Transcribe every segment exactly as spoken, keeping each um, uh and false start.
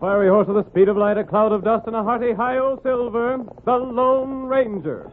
fiery horse with the speed of light, a cloud of dust, and a hearty hi-yo Silver, the Lone Ranger.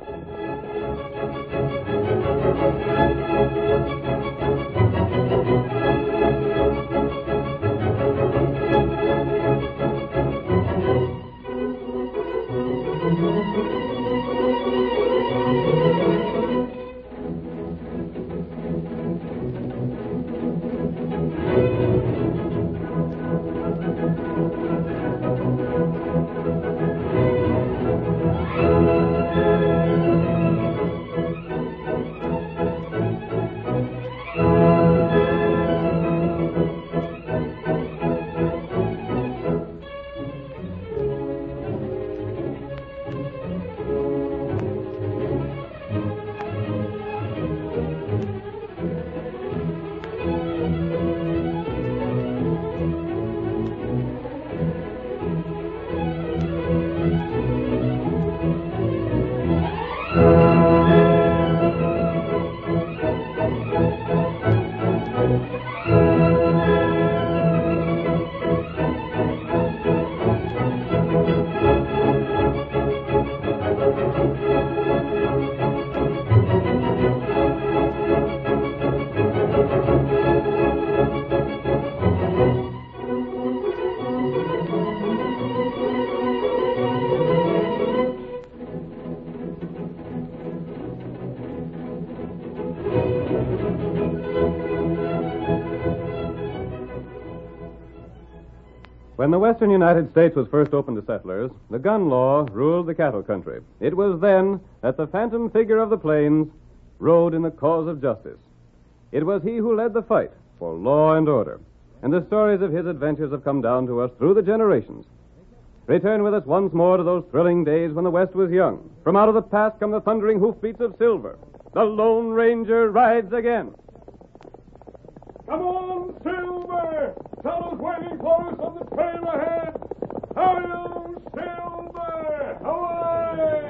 When the western United States was first opened to settlers, the gun law ruled the cattle country. It was then that the phantom figure of the plains rode in the cause of justice. It was he who led the fight for law and order, and the stories of his adventures have come down to us through the generations. Return with us once more to those thrilling days when the West was young. From out of the past come the thundering hoofbeats of Silver. The Lone Ranger rides again. Come on, Silver! Fellows waiting for us on the trail ahead! Hi-yo, Silver! Away!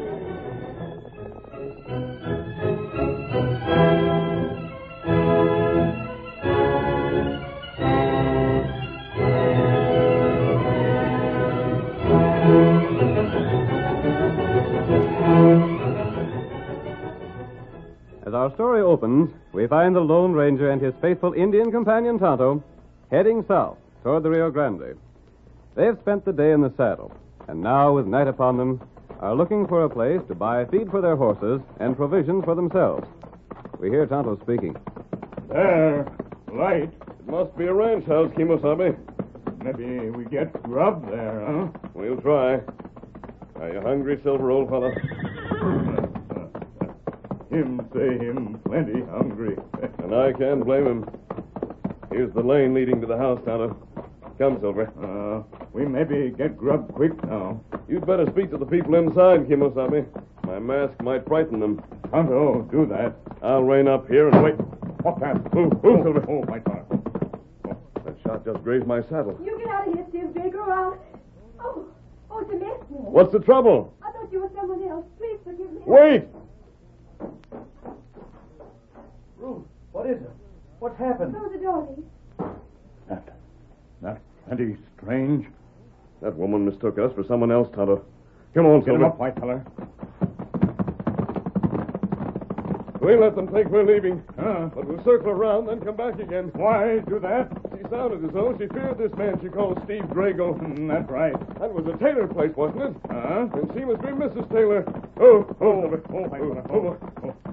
As our story opens, we find the Lone Ranger and his faithful Indian companion Tonto heading south toward the Rio Grande. They've spent the day in the saddle, and now, with night upon them, are looking for a place to buy feed for their horses and provisions for themselves. We hear Tonto speaking. There, light. It must be a ranch house, Kimosabe. Maybe we get grub there, huh? We'll try. Are you hungry, Silver, old fellow? Him say him plenty hungry. And I can't blame him. Here's the lane leading to the house, Tonto. Come, Silver. Uh, we maybe get grub quick now. You'd better speak to the people inside, Kimosabe. My mask might frighten them. Tonto, do that. I'll rein up here and wait. What that? Move, move, Silver. Oh, my God. Oh, that shot just grazed my saddle. You get out of here, Steve Baker, or I'll... Oh, oh, it's a mess, man. What's the trouble? I thought you were someone else. Please forgive me. Wait! Ruth, what is it? What's happened? Close the door, Lee. That, that's plenty strange. That woman mistook us for someone else, Tonto. Come on, Get him Silver. up, white feller. We'll let them think we're leaving. Huh? But we'll circle around, then come back again. Why do that? She sounded as though she feared this man she called Steve Drago. Mm, that's right. That was a Taylor place, wasn't it? Huh? And she must be Missus Taylor. Oh, oh, Oh, Silver. oh, white feller. Oh, Oh, oh.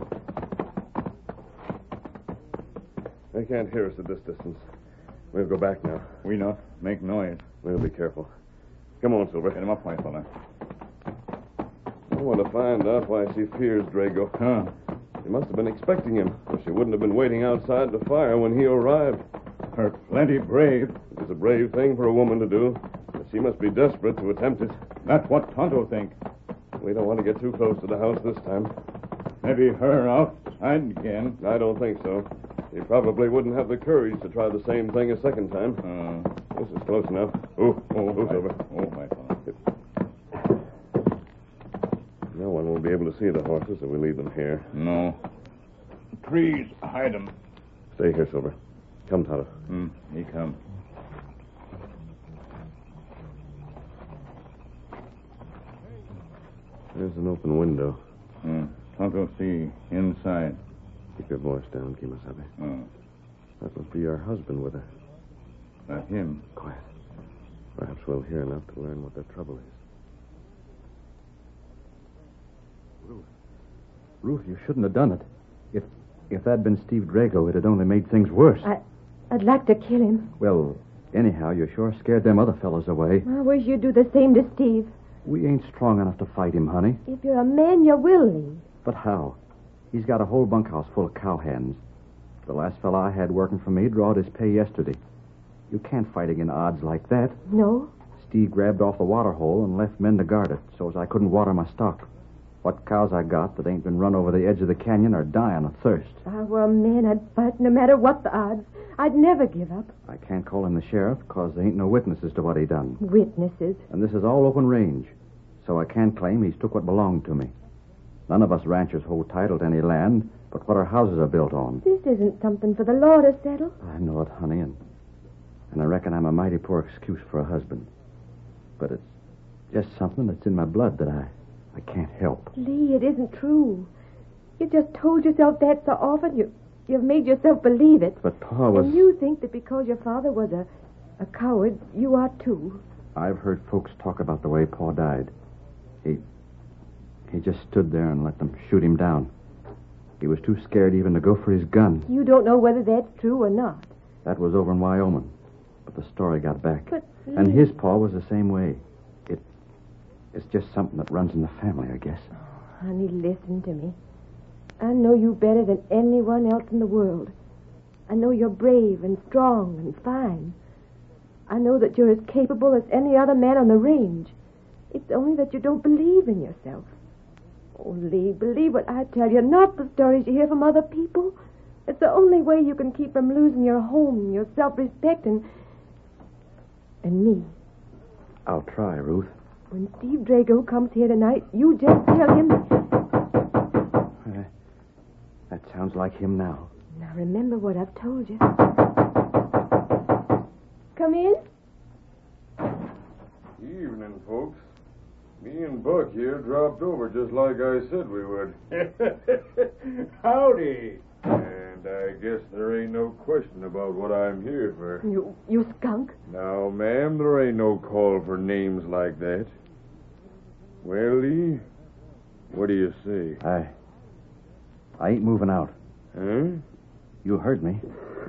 They can't hear us at this distance. We'll go back now. We not make noise. We'll be careful. Come on, Silver. Get him up, white feller. I want to find out why she fears Drago. Huh? She must have been expecting him, or she wouldn't have been waiting outside the fire when he arrived. Her plenty brave. It is a brave thing for a woman to do, but she must be desperate to attempt it. That's what Tonto think. We don't want to get too close to the house this time. Maybe her outside again. I don't think so. She probably wouldn't have the courage to try the same thing a second time. Uh, This is close enough. Oh, oh, oh, Silver. Oh, white feller. No one will be able to see the horses if we leave them here. No. Trees hide them. Stay here, Silver. Come, Tonto. Hmm, he come. There's an open window. Uh, Tonto see inside. Keep your voice down, Kimasabi. Oh, That must be your husband with her. not him. Quiet. Perhaps we'll hear enough to learn what their trouble is. Ruth. Ruth, you shouldn't have done it. If if that'd been Steve Drago, it'd only made things worse. I, I'd like to kill him. Well, anyhow, you sure scared them other fellows away. I wish you'd do the same to Steve. We ain't strong enough to fight him, honey. If you're a man, you will, Lee. But how? He's got a whole bunkhouse full of cowhands. The last fella I had working for me drawed his pay yesterday. You can't fight against odds like that. No? Steve grabbed off the water hole and left men to guard it, so as I couldn't water my stock. What cows I got that ain't been run over the edge of the canyon are dying of thirst. If I were a man, I'd fight no matter what the odds. I'd never give up. I can't call in the sheriff because there ain't no witnesses to what he done. Witnesses. And this is all open range, so I can't claim he's took what belonged to me. None of us ranchers hold title to any land but what our houses are built on. This isn't something for the law to settle. I know it, honey, and, and I reckon I'm a mighty poor excuse for a husband. But it's just something that's in my blood that I, I can't help. Lee, it isn't true. You just told yourself that so often, you, you've made yourself believe it. But Pa was... And you think that because your father was a, a coward, you are too. I've heard folks talk about the way Pa died. He... He just stood there and let them shoot him down. He was too scared even to go for his gun. You don't know whether that's true or not. That was over in Wyoming. But the story got back. But, and Lee- his pa was the same way. It, it's just something that runs in the family, I guess. Honey, listen to me. I know you better than anyone else in the world. I know you're brave and strong and fine. I know that you're as capable as any other man on the range. It's only that you don't believe in yourself. Oh, Lee, believe what I tell you, not the stories you hear from other people. It's the only way you can keep from losing your home and your self-respect and... and me. I'll try, Ruth. When Steve Drago comes here tonight, you just tell him... Uh, that sounds like him now. Now, remember what I've told you. Come in. Evening, folks. Me and Buck here dropped over just like I said we would. Howdy. And I guess there ain't no question about what I'm here for. You, you skunk. Now, ma'am, there ain't no call for names like that. Well, Lee, what do you say? I... I ain't moving out. Huh? You heard me.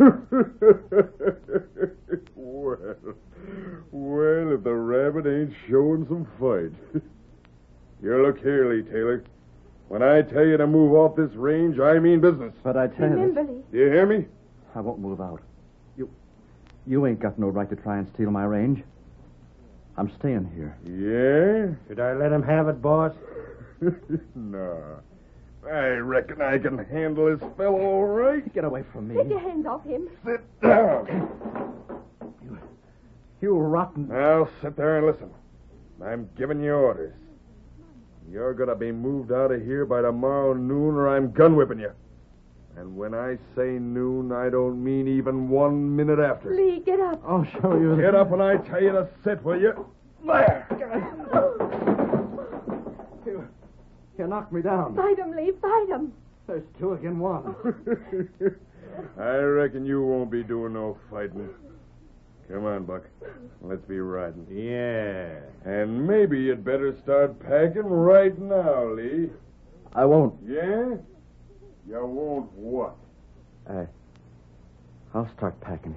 well, well, if the rabbit ain't showing some fight. You look here, Lee Taylor. When I tell you to move off this range, I mean business. But I tell you... Remember, this- Lee. Do you hear me? I won't move out. You... You ain't got no right to try and steal my range. I'm staying here. Yeah? Should I let him have it, boss? No. I reckon I can handle this fellow all right. Get away from me. Take your hands off him. Sit down. You rotten... Now, sit there and listen. I'm giving you orders. You're going to be moved out of here by tomorrow noon or I'm gun whipping you. And when I say noon, I don't mean even one minute after. Lee, get up. I'll show you... Get up when I tell you to sit, will you? There. You, you knocked me down. Fight him, Lee. Fight him. There's two against one. I reckon you won't be doing no fighting. Come on, Buck. Let's be riding. Yeah. And maybe you'd better start packing right now, Lee. I won't. Yeah? You won't what? I... I'll start packing.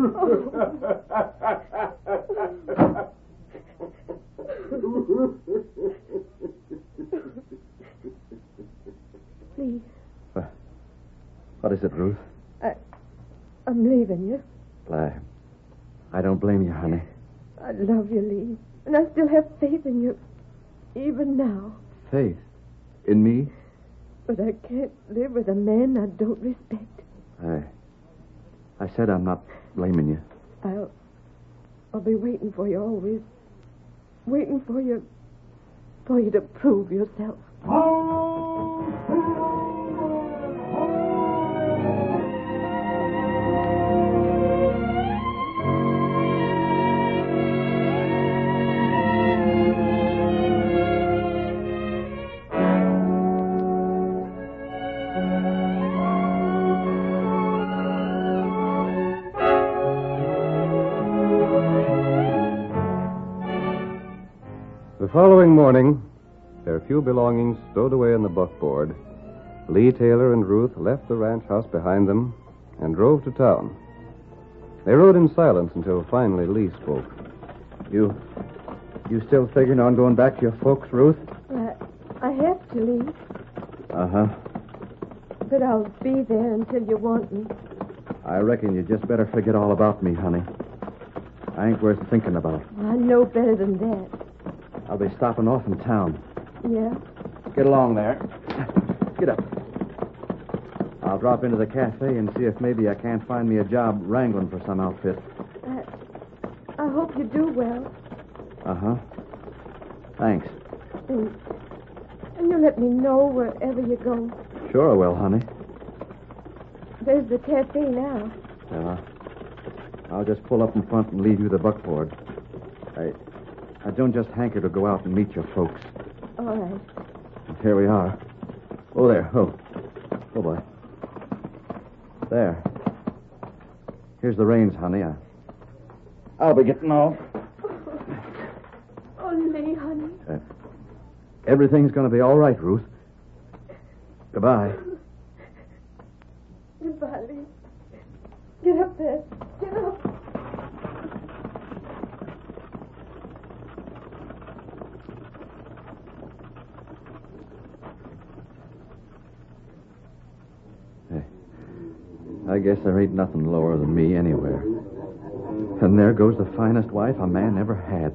Lee, What, what is it, Ruth? I, I'm leaving you. I... I don't blame you, honey. I love you, Lee. And I still have faith in you. Even now. Faith? In me? But I can't live with a man I don't respect. I... I said I'm not blaming you. I'll... I'll be waiting for you always. Waiting for you... For you to prove yourself. following morning, their few belongings stowed away in the buckboard, Lee Taylor and Ruth left the ranch house behind them and drove to town. They rode in silence until finally Lee spoke. You... you still figuring on going back to your folks, Ruth? I, I have to leave, Uh-huh. but I'll be there until you want me. I reckon you just better forget all about me, honey. I ain't worth thinking about. I know better than that. I'll be stopping off in town. Yeah? Get along there. Get up. I'll drop into the cafe and see if maybe I can't find me a job wrangling for some outfit. I, I hope you do well. Uh-huh. Thanks. And, and you'll let me know wherever you go. Sure I will, honey. There's the cafe now. Uh, I'll just pull up in front and leave you the buckboard. I, I don't just hanker to go out and meet your folks. All right. And here we are. Oh, there. Oh. Oh, boy. There. Here's the reins, honey. I, I'll be getting off. Oh, Lee, honey. Uh, everything's going to be all right, Ruth. Goodbye. Goodbye, Lee. Get up there. Get up. I guess there ain't nothing lower than me anywhere. And there goes the finest wife a man ever had.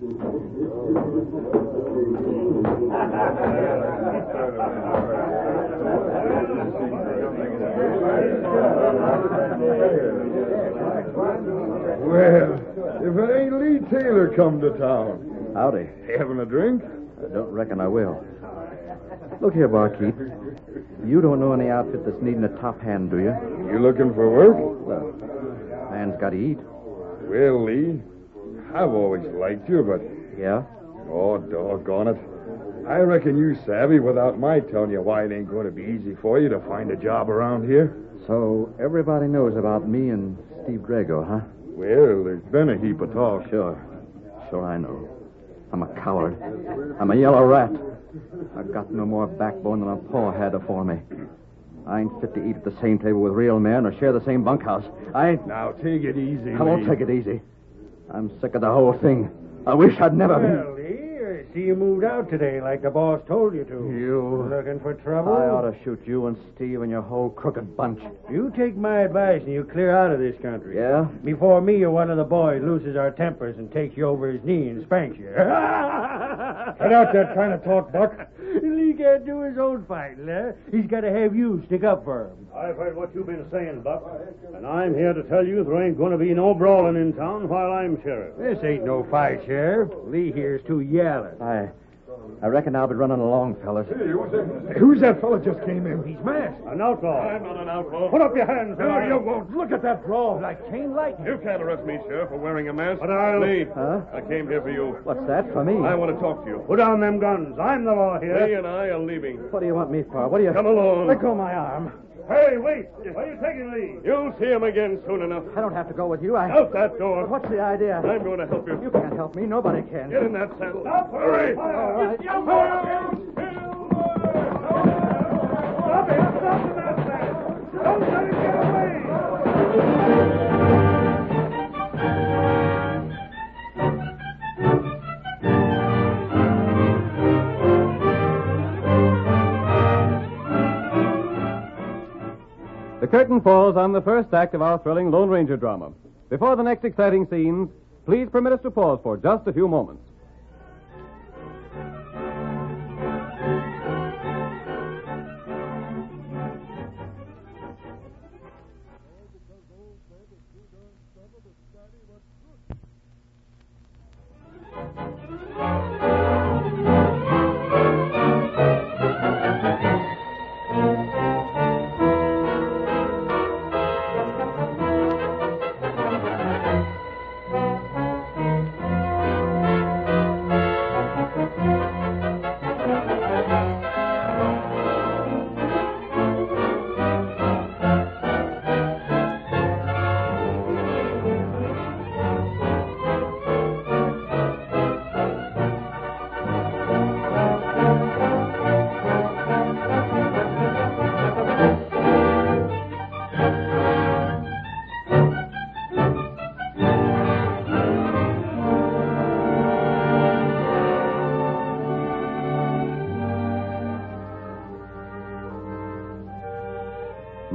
Well, if it ain't Lee Taylor come to town. Howdy. Having a drink? I don't reckon I will. Look here, barkeep. You don't know any outfit that's needing a top hand, do you? You looking for work? Well, man's got to eat. Well, Lee, I've always liked you, but... Yeah? Oh, doggone it. I reckon you savvy without my telling you why it ain't going to be easy for you to find a job around here. So everybody knows about me and Steve Drago, huh? Well, there's been a heap of talk. Sure. Sure I know. I'm a coward. I'm a yellow rat. I've got no more backbone than my paw had afore me. I ain't fit to eat at the same table with real men or share the same bunkhouse. I ain't... Now, take it easy, I won't Lee. take it easy. I'm sick of the whole thing. I wish I'd never Well, Lee, I see you moved out today like the boss told you to. You... Looking for trouble? I ought to shoot you and Steve and your whole crooked bunch. You take my advice and you clear out of this country. Yeah? Before me or one of the boys loses our tempers and takes you over his knee and spanks you. Cut out that kind of talk, Buck. Lee can't do his own fighting, huh? He's got to have you stick up for him. I've heard what you've been saying, Buck, and I'm here to tell you there ain't going to be no brawling in town while I'm sheriff. This ain't no fight, Sheriff. Lee here's too yelling. I... I reckon I'll be running along, fellas. Who's that fella just came in? He's masked. An outlaw. I'm not an outlaw. Put up your hands, No, man. you won't. Look at that brawl. Like chain lightning. You can't arrest me, Sheriff, for wearing a mask. But I'll- Lee, Huh? I came here for you. What's that for me? I want to talk to you. Put down them guns. I'm the law Lee here. and I are leaving. What do you want me for? What do you... Come along. Let go of my arm. Hey, wait. Where are you taking Lee? You'll see him again soon enough. I don't have to go with you. I... Out that door. What's the idea? I'm going to help you. You can't help me. Nobody can. Get in that saddle. Stop. Hurry. All right. Stop it. Stop that man. Don't let him get away. The curtain falls on the first act of our thrilling Lone Ranger drama. Before the next exciting scenes, please permit us to pause for just a few moments.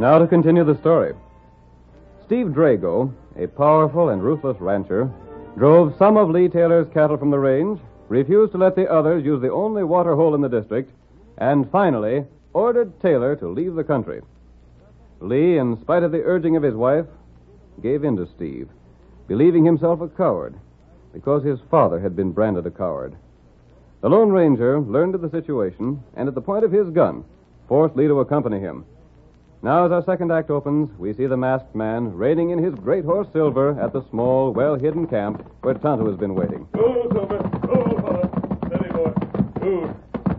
Now to continue the story. Steve Drago, a powerful and ruthless rancher, drove some of Lee Taylor's cattle from the range, refused to let the others use the only water hole in the district, and finally ordered Taylor to leave the country. Lee, in spite of the urging of his wife, gave in to Steve, believing himself a coward because his father had been branded a coward. The Lone Ranger learned of the situation and, at the point of his gun, forced Lee to accompany him. Now, as our second act opens, we see the masked man reining in his great horse Silver at the small, well-hidden camp where Tonto has been waiting. Go, Silver. Go, fella. Steady, boy. Move.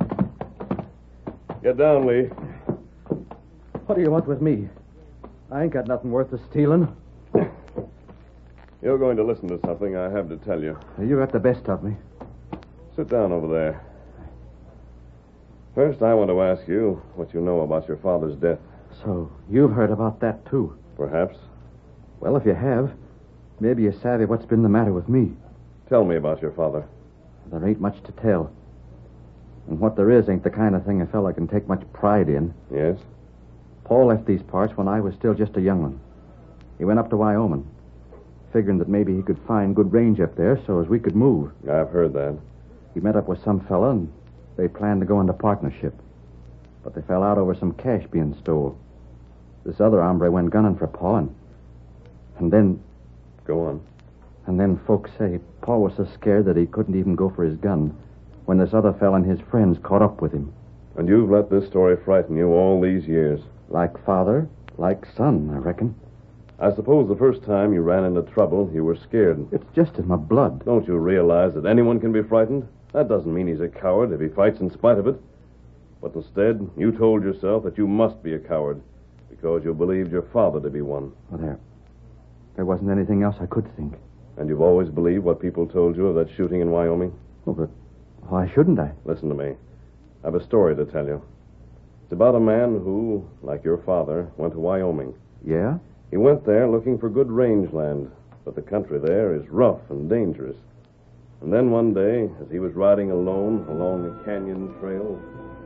Get down, Lee. What do you want with me? I ain't got nothing worth of stealing. You're going to listen to something I have to tell you. You got the best of me. Sit down over there. First, I want to ask you what you know about your father's death. So, you've heard about that, too. Perhaps. Well, if you have, maybe you're savvy what's been the matter with me. Tell me about your father. There ain't much to tell. And what there is ain't the kind of thing a fella can take much pride in. Yes? Paul left these parts when I was still just a young one. He went up to Wyoming, figuring that maybe he could find good range up there so as we could move. I've heard that. He met up with some fella, and they planned to go into partnership. But they fell out over some cash being stole. This other hombre went gunning for Paul, and, and then... Go on. And then folks say Paul was so scared that he couldn't even go for his gun when this other fella and his friends caught up with him. And you've let this story frighten you all these years. Like father, like son, I reckon. I suppose the first time you ran into trouble, you were scared. It's just in my blood. Don't you realize that anyone can be frightened? That doesn't mean he's a coward if he fights in spite of it. But instead, you told yourself that you must be a coward because you believed your father to be one. Well, there, there wasn't anything else I could think. And you've always believed what people told you of that shooting in Wyoming? Well, but why shouldn't I? Listen to me. I have a story to tell you. It's about a man who, like your father, went to Wyoming. Yeah? He went there looking for good rangeland, but the country there is rough and dangerous. And then one day, as he was riding alone along the canyon trail...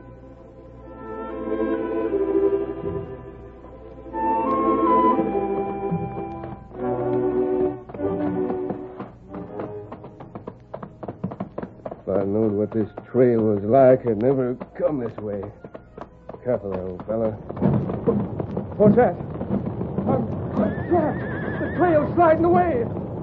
If I knowed what this trail was like, I'd never come this way. Careful there, old fella. What's that? I'm, I'm trapped. The trail's sliding away.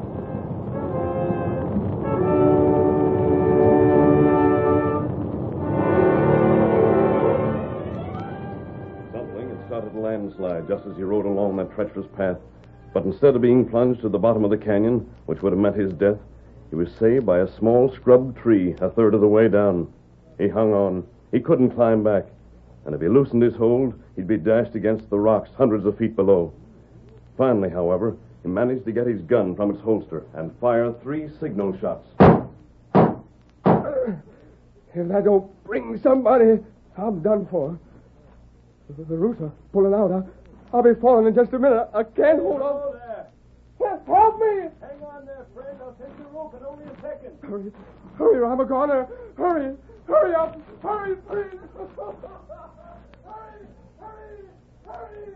Something had started a landslide just as he rode along that treacherous path. But instead of being plunged to the bottom of the canyon, which would have meant his death, he was saved by a small scrub tree a third of the way down. He hung on. He couldn't climb back. And if he loosened his hold, he'd be dashed against the rocks hundreds of feet below. Finally, however, he managed to get his gun from its holster and fire three signal shots. If I don't bring somebody, I'm done for. The, the roots are pulling out. I'll, I'll be falling in just a minute. I can't hold on. Hello there. Help, help me! Hang on there, friend. I'll take your rope in only a second. Hurry, hurry, or I'm a goner. Hurry, hurry up. Hurry, please. Hurry, hurry, hurry.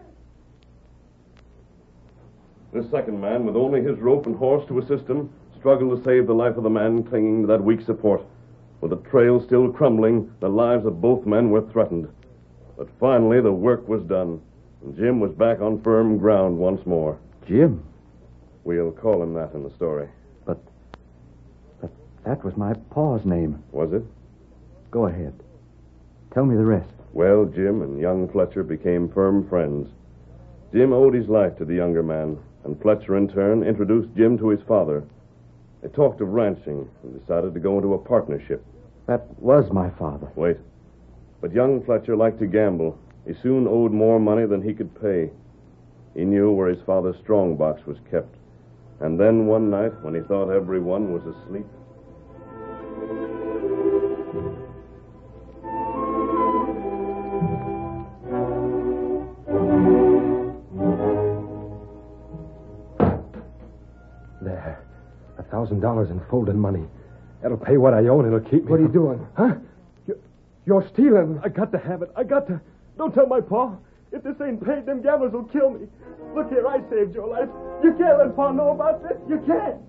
The second man, with only his rope and horse to assist him, struggled to save the life of the man clinging to that weak support. With the trail still crumbling, the lives of both men were threatened. But finally, the work was done, and Jim was back on firm ground once more. Jim? We'll call him that in the story. But, but that was my pa's name. Was it? Go ahead. Tell me the rest. Well, Jim and young Fletcher became firm friends. Jim owed his life to the younger man, and Fletcher, in turn, introduced Jim to his father. They talked of ranching and decided to go into a partnership. That was my father. Wait. But young Fletcher liked to gamble. He soon owed more money than he could pay. He knew where his father's strongbox was kept. And then one night, when he thought everyone was asleep... There. A thousand dollars in folded money. That'll pay what I owe, and it'll keep me. What are you doing? Huh? You're, you're stealing. I got to have it. I got to. Don't tell my pa. If this ain't paid, them gamblers will kill me. Look here, I saved your life. You can't let Pa know about this. You can't.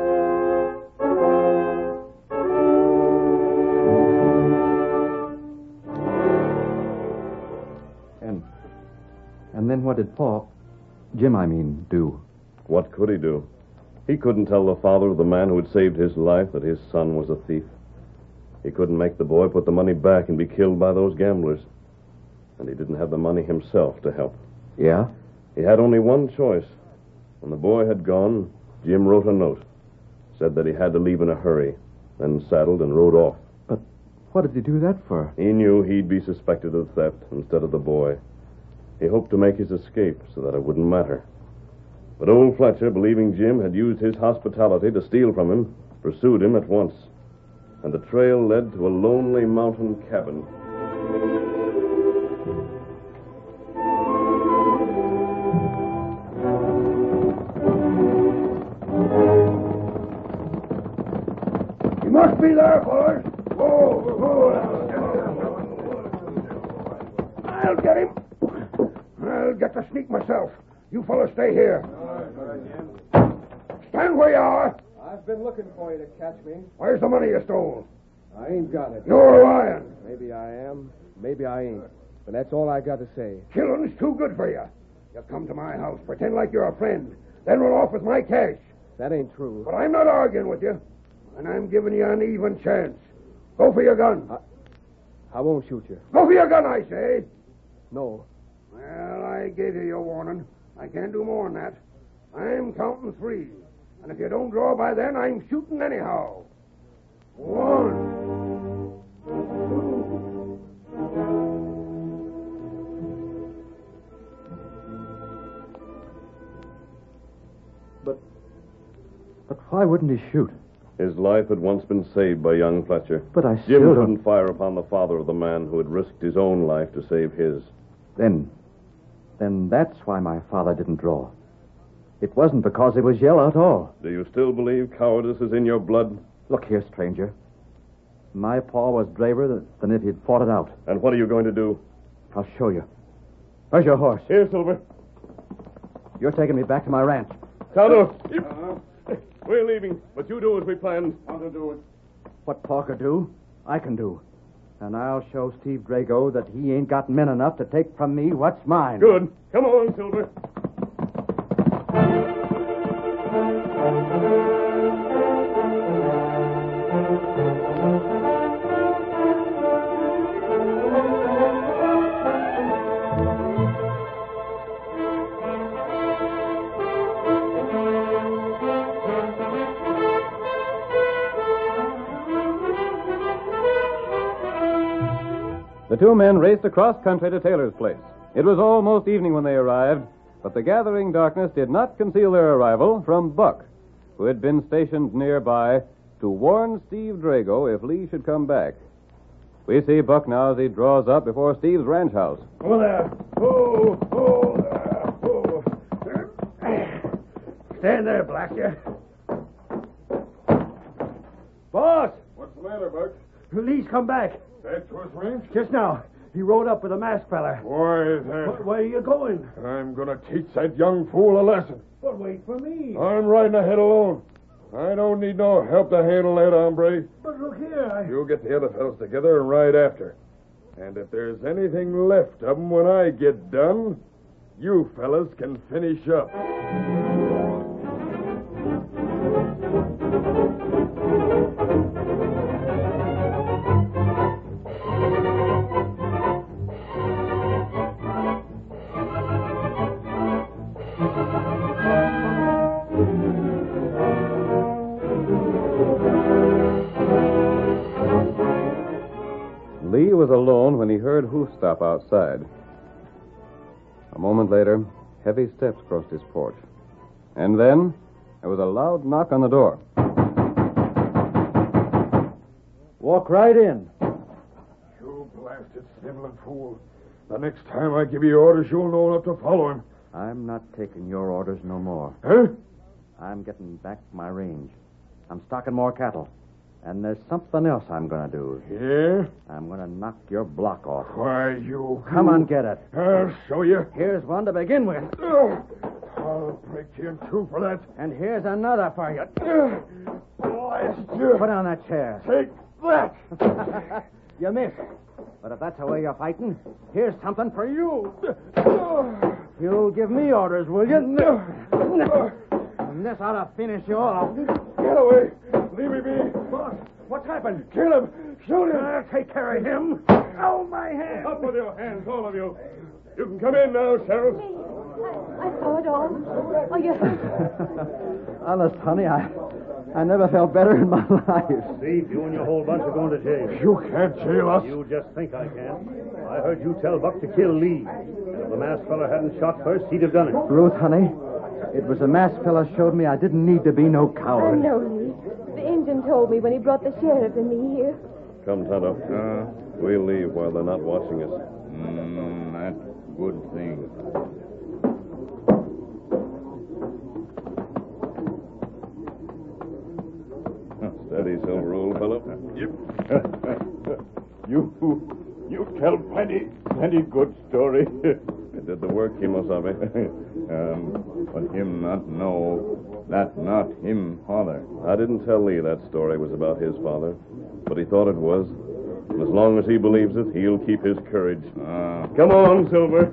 And, and then what did Pa, Jim, I mean, do? What could he do? He couldn't tell the father of the man who had saved his life that his son was a thief. He couldn't make the boy put the money back and be killed by those gamblers. And he didn't have the money himself to help. Yeah? He had only one choice. When the boy had gone, Jim wrote a note. Said that he had to leave in a hurry, then saddled and rode off. But what did he do that for? He knew he'd be suspected of theft instead of the boy. He hoped to make his escape so that it wouldn't matter. But old Fletcher, believing Jim had used his hospitality to steal from him, pursued him at once. And the trail led to a lonely mountain cabin. You must be there, boys. Whoa, whoa. I'll get him. I'll get the sneak myself. You fellas stay here. Stand where you are. I've been looking for you to catch me. Where's the money you stole? I ain't got it. You're lying. Maybe I am. Maybe I ain't. But that's all I got to say. Killing's too good for you. You come to my house, pretend like you're a friend, then run off with my cash. That ain't true. But I'm not arguing with you, and I'm giving you an even chance. Go for your gun. I, I won't shoot you. Go for your gun, I say. No. Well, I gave you your warning. I can't do more than that. I'm counting three. And if you don't draw by then, I'm shooting anyhow. One. Two. But, but why wouldn't he shoot? His life had once been saved by young Fletcher. But I Jim still don't... couldn't fire upon the father of the man who had risked his own life to save his. Then, then that's why my father didn't draw. It wasn't because he was yellow at all. Do you still believe cowardice is in your blood? Look here, stranger. My paw was braver than if he'd fought it out. And what are you going to do? I'll show you. Where's your horse? Here, Silver. You're taking me back to my ranch. Tonto, we're leaving, but you do as we planned. Want to do it? What Pa could do, I can do. And I'll show Steve Drago that he ain't got men enough to take from me what's mine. Good. Come on, Silver. The two men raced across country to Taylor's place. It was almost evening when they arrived, but the gathering darkness did not conceal their arrival from Buck, who had been stationed nearby to warn Steve Drago if Lee should come back. We see Buck now as he draws up before Steve's ranch house. Oh, there. Oh, oh, there. Oh. Stand there, Blackjack. Boss! What's the matter, Buck? Lee's come back. Back to his range? Just now. He rode up with a masked fella. Why is that? Where are you going? I'm going to teach that young fool a lesson. But wait for me. I'm riding ahead alone. I don't need no help to handle that hombre. But look here, I... You get the other fellows together and ride after. And if there's anything left of 'em when I get done, you fellas can finish up. Lee was alone when he heard hoofstop outside. A moment later, heavy steps crossed his porch. And then there was a loud knock on the door. Walk right in. You blasted sniveling fool. The next time I give you orders, you'll know enough to follow him. I'm not taking your orders no more. Huh? I'm getting back my range. I'm stocking more cattle. And there's something else I'm going to do. Yeah? I'm going to knock your block off. Why, you... Come you... on, get it. I'll show you. Here's one to begin with. Oh, I'll break you in two for that. And here's another for you. Blast you. Put down that chair. Take that. You missed. But if that's the way you're fighting, here's something for you. You'll give me orders, will you? And this ought to finish you off. Get away. Leave me be. Boss, what's happened? Kill him. Shoot him. I'll take care of him. Oh, my hand. Up with your hands, all of you. You can come in now, Sheriff. Me. I, I saw it all. Oh, you hurt. Honest, honey, I, I never felt better in my life. Steve, you and your whole bunch are going to jail. You can't jail us. You just think I can. I heard you tell Buck to kill Lee. And if the masked fella hadn't shot first, he'd have done it. Ruth, honey, it was the masked fella showed me I didn't need to be no I coward. know, Lee. The Injun told me when he brought the sheriff and me here. Come, Tonto. Uh, We'll leave while they're not watching us. mm, that's good thing. Steady, Silver, old fellow. Yep. you, you tell plenty, plenty good story. I did the work, Kimosabe. um, but him not know that not him father. I didn't tell Lee that story was about his father, but he thought it was. And as long as he believes it, he'll keep his courage. Uh, Come on, Silver.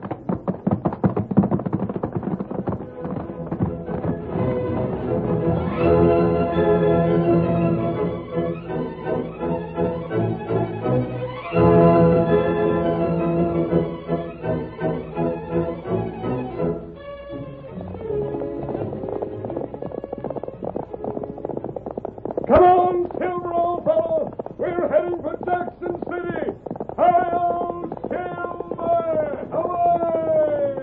Come on, Silver, old fellow. We're heading for Jackson City. Hi-yo, Silver! Away!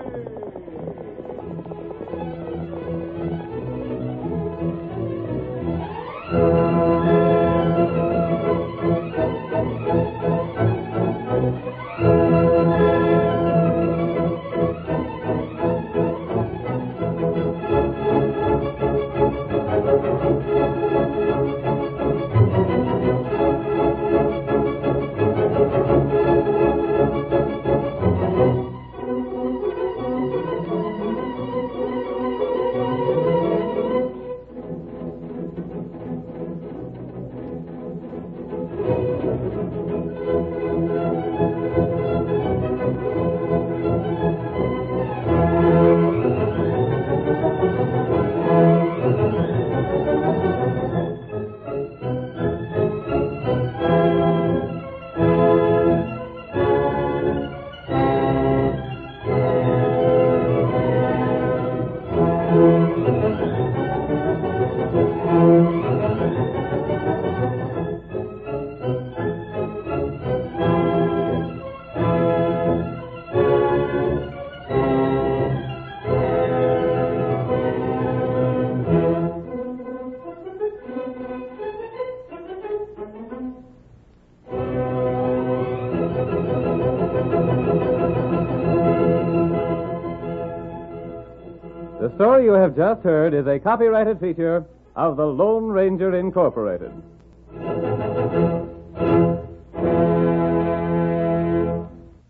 The story you have just heard is a copyrighted feature of the Lone Ranger Incorporated.